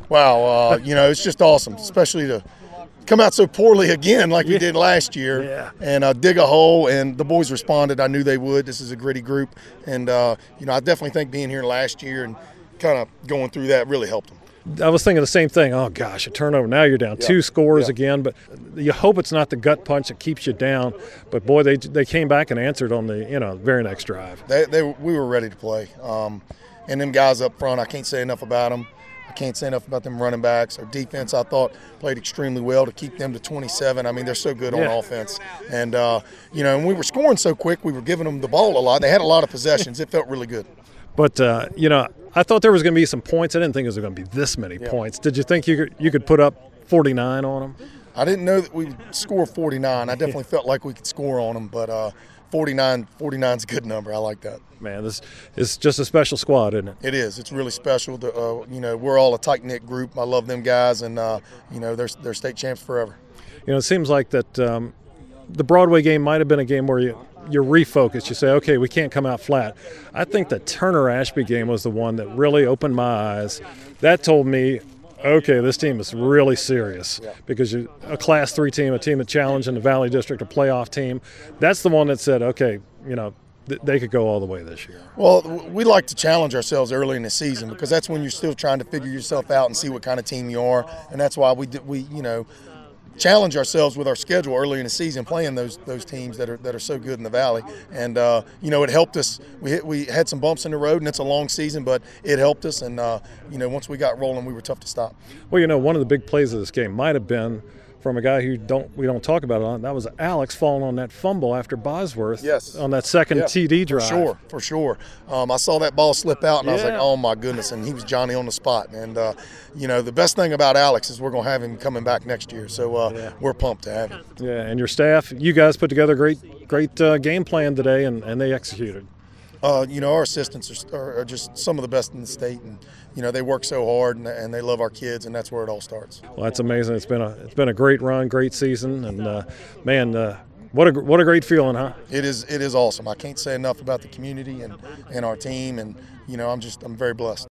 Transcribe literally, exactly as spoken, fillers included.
Wow, uh, you know, it's just awesome, especially to come out so poorly again like we did last year Yeah. and uh, dig a hole, and the boys responded. I knew they would. This is a gritty group, and, uh, you know, I definitely think being here last year and kind of going through that really helped them. I was thinking the same thing. Oh, gosh, a turnover. Now you're down Yeah. two scores Yeah. again. But you hope it's not the gut punch that keeps you down. But, boy, they they came back and answered on the, you know, very next drive. They, they, we were ready to play. Um, and them guys up front, I can't say enough about them. I can't say enough about them running backs. Our defense, I thought, played extremely well to keep them to twenty-seven. I mean, they're so good on Yeah. offense. And, uh, you know, and we were scoring so quick, we were giving them the ball a lot. They had a lot of possessions. It felt really good. But, uh, you know, I thought there was going to be some points. I didn't think it was going to be this many Yeah. points. Did you think you could, you could put up forty-nine on them? I didn't know that we would score forty-nine. I definitely felt like we could score on them, but uh, forty-nine, forty-nine is a good number. I like that. Man, this is just a special squad, isn't it? It is. It's really special. To, uh, you know, we're all a tight-knit group. I love them guys, and, uh, you know, they're, they're state champs forever. You know, it seems like that um, the Broadway game might have been a game where you you're refocused. You say, okay, we can't come out flat. I think the Turner-Ashby game was the one that really opened my eyes. That told me, okay, this team is really serious Yeah. because you're a Class three team, a team that challenged in the Valley District, a playoff team. That's the one that said, okay, you know, th- they could go all the way this year. Well, we like to challenge ourselves early in the season because that's when you're still trying to figure yourself out and see what kind of team you are, and that's why we we you know challenge ourselves with our schedule early in the season, playing those those teams that are that are so good in the Valley. And uh, you know, it helped us. We hit, we had some bumps in the road, and it's a long season, but it helped us. And uh, you know, once we got rolling, we were tough to stop. Well, you know, one of the big plays of this game might have been from a guy who don't we don't talk about it on. That was Alex falling on that fumble after Bosworth. Yes. On that second Yeah, T D drive. For sure, for sure. Um, I saw that ball slip out, and I was like, Yeah. oh, my goodness. And he was Johnny on the spot. And, uh, you know, the best thing about Alex is we're going to have him coming back next year. So uh, Yeah. we're pumped to have him. Yeah, and your staff, you guys put together a great, great uh, game plan today, and, and they executed. Uh, you know, our assistants are, are, are just some of the best in the state. And, you know, they work so hard, and, and they love our kids, and that's where it all starts. Well, that's amazing. It's been a it's been a great run, great season, and uh, man, uh, what a what a great feeling, huh? It is, it is awesome. I can't say enough about the community and, and our team. And, you know, I'm just I'm very blessed.